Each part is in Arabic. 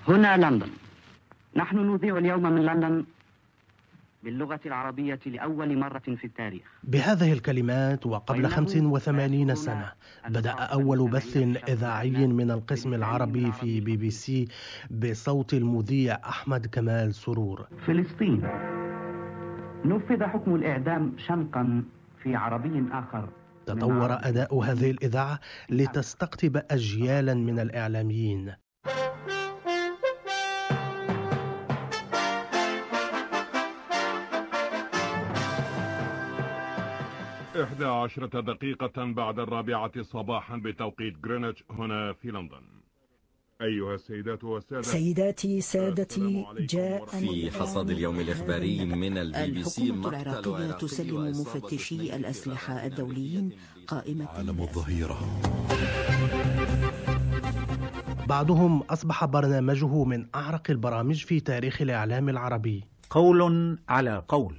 هنا لندن. نحن نذيع اليوم من لندن باللغة العربية لأول مرة في التاريخ. بهذه الكلمات وقبل 85 سنة بدأ أول بث إذاعي من القسم العربي في BBC بصوت المذيع أحمد كمال سرور. فلسطين نفذ حكم الإعدام شنقا في عربي آخر. تطور أداء هذه الإذاعة لتستقطب أجيالا من الإعلاميين. 11 دقيقة بعد 4 صباحا بتوقيت جرينتش هنا في لندن. أيها السيدات والسادة، سيداتي سادتي، جاء في حصاد اليوم الإخباري من BBC. الحكومة العراقية تسلم مفتشي الأسلحة الدوليين قائمة عالم الظهيرة. بعضهم أصبح برنامجه من أعرق البرامج في تاريخ الإعلام العربي. قول على قول.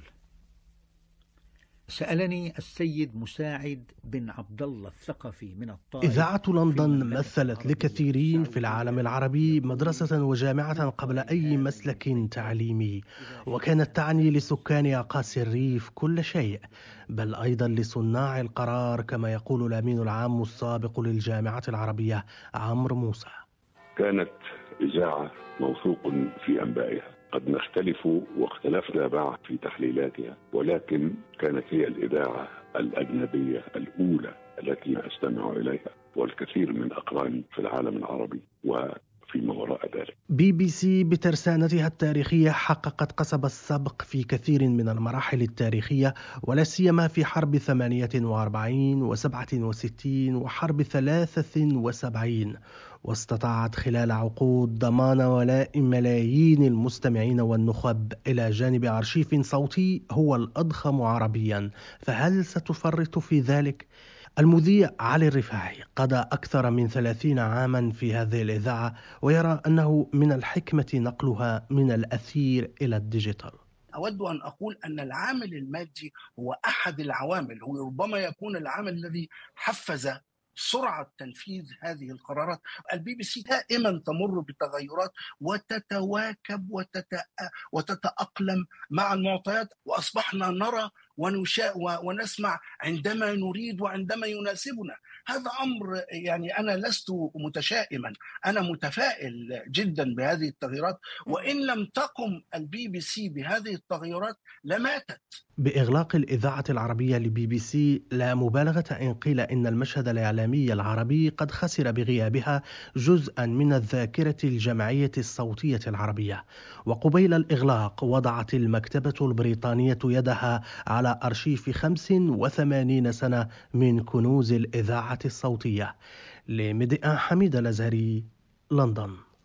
سألني السيد مساعد بن عبد الله الثقفي من الطائف. إذاعة لندن مثلت لكثيرين في العالم العربي مدرسة وجامعة قبل أي مسلك تعليمي، وكانت تعني لسكان أقاصي الريف كل شيء، بل أيضا لصناع القرار، كما يقول الأمين العام السابق للجامعة العربية عمرو موسى. كانت إذاعة موثوق في أنبائها، قد نختلف واختلفنا معه في تحليلاتها، ولكن كانت هي الإذاعة الأجنبية الأولى التي أستمع إليها، والكثير من أقراني في العالم العربي وفيما وراء ذلك. BBC بترسانتها التاريخية حققت قصب السبق في كثير من المراحل التاريخية، ولا سيما في حرب 48 و67 وحرب 73، واستطاعت خلال عقود ضمان ولاء ملايين المستمعين والنخب إلى جانب أرشيف صوتي هو الأضخم عربيا. فهل ستفرط في ذلك؟ المذيع علي الرفاعي قضى أكثر من 30 عاما في هذه الإذاعة، ويرى أنه من الحكمة نقلها من الأثير إلى الديجيتال. أود أن أقول أن العامل المادي هو أحد العوامل، هو ربما يكون العامل الذي حفز سرعة تنفيذ هذه القرارات. BBC دائما تمر بتغيرات وتتواكب وتتأقلم مع المعطيات، وأصبحنا نرى ونسمع عندما نريد وعندما يناسبنا. هذا أمر يعني أنا لست متشائما، أنا متفائل جدا بهذه التغييرات، وإن لم تقم BBC بهذه التغييرات لماتت. بإغلاق الإذاعة العربية لBBC لا مبالغة إن قيل إن المشهد الإعلامي العربي قد خسر بغيابها جزءا من الذاكرة الجمعية الصوتية العربية. وقبيل الإغلاق وضعت المكتبة البريطانية يدها على أرشيف 85 سنة من كنوز الإذاعة الصوتية. لمدئ حميد الأزهري، لندن.